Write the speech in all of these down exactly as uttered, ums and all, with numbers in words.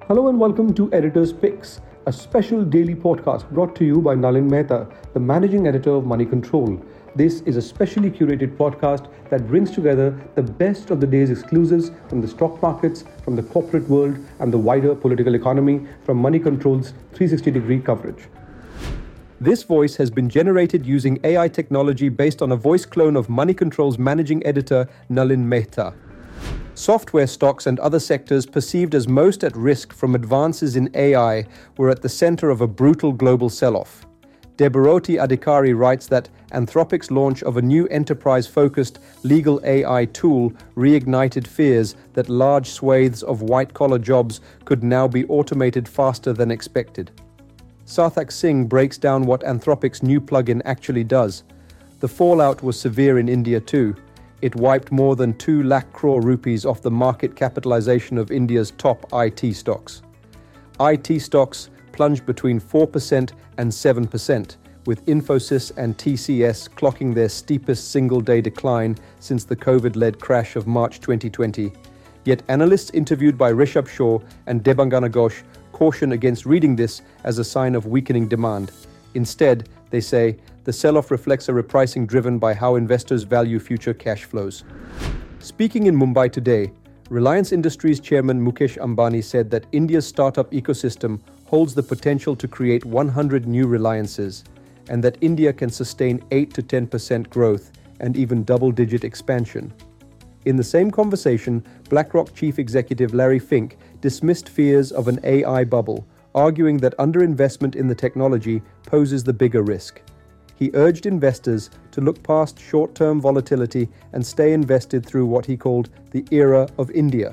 Hello and welcome to Editor's Picks, a special daily podcast brought to you by Nalin Mehta, the managing editor of Money Control. This is a specially curated podcast that brings together the best of the day's exclusives from the stock markets, from the corporate world, and the wider political economy from Money Control's three sixty degree coverage. This voice has been generated using A I technology based on a voice clone of Money Control's managing editor, Nalin Mehta. Software stocks and other sectors perceived as most at risk from advances in A I were at the center of a brutal global sell-off. Debaroti Adhikari writes that Anthropic's launch of a new enterprise-focused legal A I tool reignited fears that large swathes of white-collar jobs could now be automated faster than expected. Sarthak Singh breaks down what Anthropic's new plugin actually does. The fallout was severe in India too. It wiped more than two lakh crore rupees off the market capitalization of India's top I T stocks. I T stocks plunged between four percent and seven percent, with Infosys and T C S clocking their steepest single-day decline since the COVID-led crash of March twenty twenty. Yet analysts interviewed by Rishabh Shah and Debangana Ghosh caution against reading this as a sign of weakening demand. Instead, they say, the sell-off reflects a repricing driven by how investors value future cash flows. Speaking in Mumbai today, Reliance Industries chairman Mukesh Ambani said that India's startup ecosystem holds the potential to create one hundred new Reliances, and that India can sustain eight to ten percent growth and even double-digit expansion. In the same conversation, BlackRock chief executive Larry Fink dismissed fears of an A I bubble, arguing that underinvestment in the technology poses the bigger risk. He urged investors to look past short-term volatility and stay invested through what he called the era of India.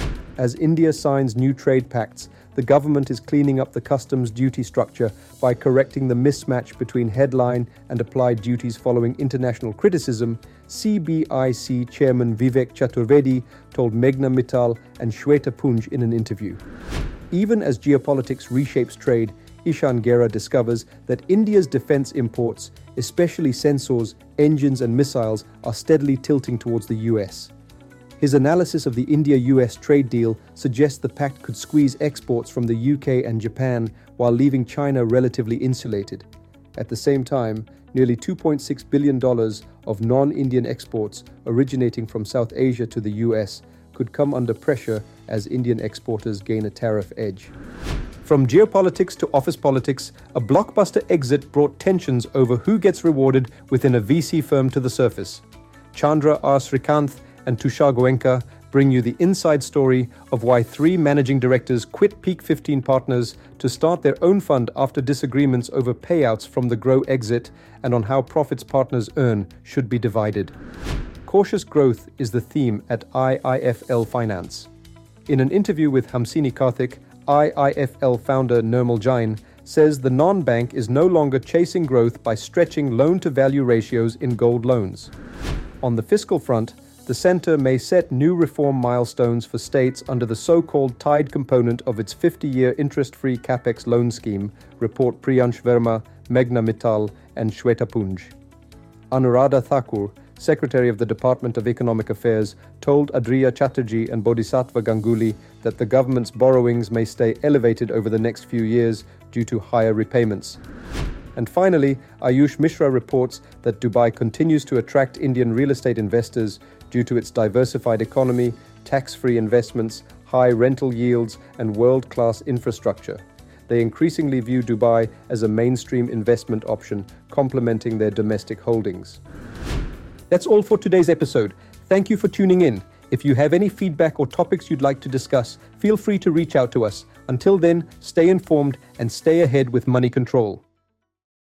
As India signs new trade pacts, the government is cleaning up the customs duty structure by correcting the mismatch between headline and applied duties following international criticism. C B I C chairman Vivek Chaturvedi told Meghna Mittal and Shweta Punj in an interview. Even as geopolitics reshapes trade, Ishan Gera discovers that India's defense imports, especially sensors, engines and missiles, are steadily tilting towards the U S. His analysis of the India-U S trade deal suggests the pact could squeeze exports from the U K and Japan while leaving China relatively insulated. At the same time, nearly two point six billion dollars of non-Indian exports originating from South Asia to the U S could come under pressure as Indian exporters gain a tariff edge. From geopolitics to office politics, a blockbuster exit brought tensions over who gets rewarded within a V C firm to the surface. Chandra R. Srikanth and Tushar Goenka bring you the inside story of why three managing directors quit Peak fifteen Partners to start their own fund after disagreements over payouts from the Grow exit, and on how profits partners earn should be divided. Cautious growth is the theme at I I F L Finance. In an interview with Hamsini Karthik, I I F L founder Nirmal Jain says the non-bank is no longer chasing growth by stretching loan-to-value ratios in gold loans. On the fiscal front, the centre may set new reform milestones for states under the so-called tied component of its fifty-year interest-free capex loan scheme, report Priyansh Verma, Meghna Mittal and Shweta Punj. Anuradha Thakur, Secretary of the Department of Economic Affairs, told Adriya Chatterjee and Bodhisattva Ganguly that the government's borrowings may stay elevated over the next few years due to higher repayments. And finally, Ayush Mishra reports that Dubai continues to attract Indian real estate investors due to its diversified economy, tax-free investments, high rental yields, and world-class infrastructure. They increasingly view Dubai as a mainstream investment option, complementing their domestic holdings. That's all for today's episode. Thank you for tuning in. If you have any feedback or topics you'd like to discuss, feel free to reach out to us. Until then, stay informed and stay ahead with Money Control.